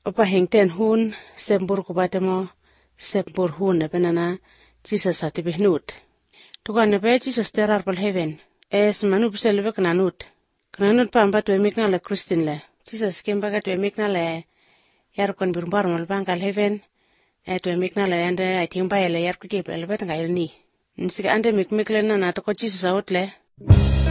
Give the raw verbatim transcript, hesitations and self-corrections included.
opa hengten hun sembur kubatemo sembur hun na penana Jesus atibihnut. Tukan na pe Jesus terar pal heaven. Es manu bisel be kananut. Kananut pa amba tuwe mikna le Christian le. Jesus kembaga tuwe mikna le yar kon birumbar mal bangkal heaven. E tuwe mikna le ande ay timba le yar kutip le bet ngai ni. Nsika ande mik mikle na na to ko Jesus out le.